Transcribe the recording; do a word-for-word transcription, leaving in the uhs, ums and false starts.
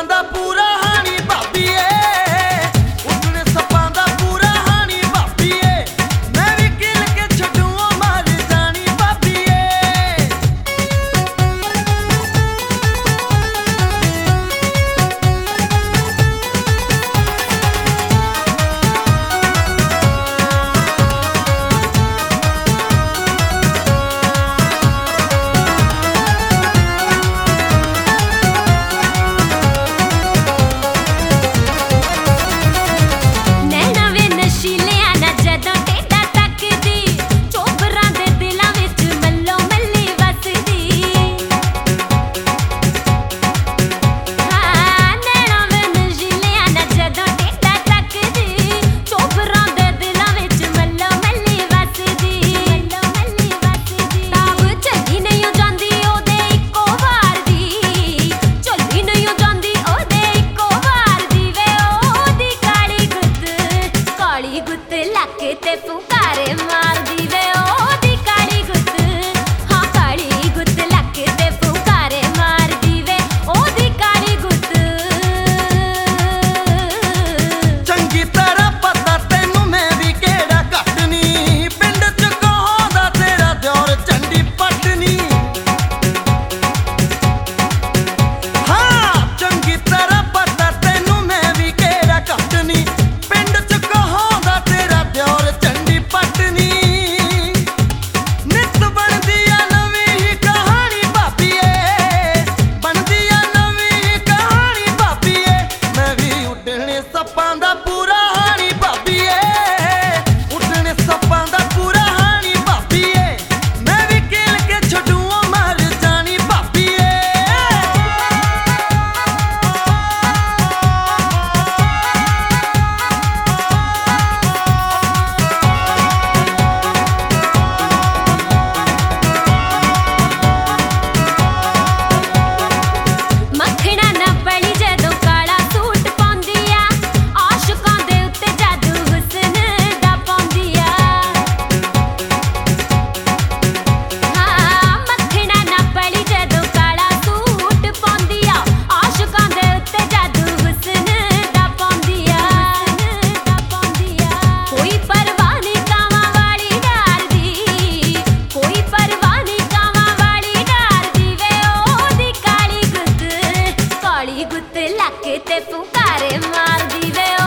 ਦਾ ਪੂਰਾ ਹਾਣੀ ਭਾਬੀ ਏ, ਉੱਡਣੇ ਸੱਪਾਂ ਦਾ ਪੂਰਾ ਹਾਣੀ ਭਾਬੀ ਏ, ਮੈਂ ਵੀ ਕਿਲ ਕੇ ਛੱਡੂ ਉਹ ਮਰ ਜਾਣੀ ਭਾਬੀ ਏ। ਤੇ ਫੁਕਾਰੇ ਮਾਰਦੀ ਵੇ ਉਹਦੀ ਕਾਲੀ ਗੁੱਤ, ਹਾਂ ਕਾਲੀ ਗੁੱਤ ਲੱਕ ਤੇ ਫੁਕਾਰੇ ਮਾਰਦੀ ਵੇ ਉਹਦੀ ਕਾਲੀ ਗੁੱਤ। ਚੰਗੀ ਤਰ੍ਹਾਂ ਪਤਾ ਤੈਨੂੰ ਮੈਂ ਵੀ ਕਿਹੜਾ ਘੱਟ ਨੀ, ਪਿੰਡ ਚ ਕਹਾਉਂਦਾ ਤੇਰਾ ਦਿਓਰ ਚੰਡੀ ਪਟਨੀ। ਹਾਂ ਚੰਗੀ ਤਰ੍ਹਾਂ ਪਤਾ ਤੈਨੂੰ ਮੈਂ ਵੀ ਕਿਹੜਾ ਘੱਟ ਨੀ, ਪਿੰਡ ਚ ਕਹਾਉਂਦਾ ਤੇਰਾ ਦਿਓਰ ਚੰਡੀ ਪਟਨੀ। ਨਿੱਤ ਬਣਦੀ ਆ ਨਵੀਂ ਹੀ ਕਹਾਣੀ ਭਾਬੀ ਏ, ਬਣਦੀ ਆ ਨਵੀਂ ਹੀ ਕਹਾਣੀ ਭਾਬੀ ਏ, ਮੈਂ ਵੀ ਉੱਡਣੇ ਸੱਪਾਂ ਦਾ ਪੂਰਾ ਹਾਣੀ ਭਾਬੀ ਏ, ਉੱਡਣੇ ਸੱਪਾਂ ਦਾ ਪੂਰਾ ਹਾਣੀ ਭਾਬੀ ਏ, ਮੈਂ ਵੀ ਕਿਲ ਕੇ ਛੱਡੂ ਉਹ ਮਰ ਜਾਣੀ ਭਾਬੀ ਏ। ਮੱਖਣਾ ਨਾ ਪੜੀ ਜਦੋਂ ਕਾਲਾ ਸੂਟ ਪਾਉਂਦੀ ਆ, ਆਸ਼ਕਾਂ ਦੇ ਉੱਤੇ ਜਾਦੂ ਹੁਸਨ ਦਾ ਪਾਉਂਦੀ ਆ। ਹਾਂ ਮੱਖਣਾ ਨਾ ਪੜੀ ਜਦੋਂ ਕਾਲਾ ਸੂਟ ਪਾਉਂਦੀ ਆ, ਆਸ਼ਕਾਂ ਦੇ ਉੱਤੇ ਜਾਦੂ ਹੁਸਨ ਦਾ ਪਾਉਂਦੀ ਆ। ਕੋਈ ਪਰਵਾਹ ਨੀ ਕਾਵਾਂ ਵਾਲੀ ਡਰਦੀ, ਕੋਈ ਪਰਵਾਹ ਨੀ ਕਾਵਾਂ ਵਾਲੀ ਡਰਦੀ ਵੇ ਉਹਦੀ ਕਾਲੀ ਗੁੱਤ, ਕਾਲੀ ਗੁੱਤ ਲੱਕ ਤੇ ਫੁਕਾਰੇ ਮਾਰਦੀ ਵੇ।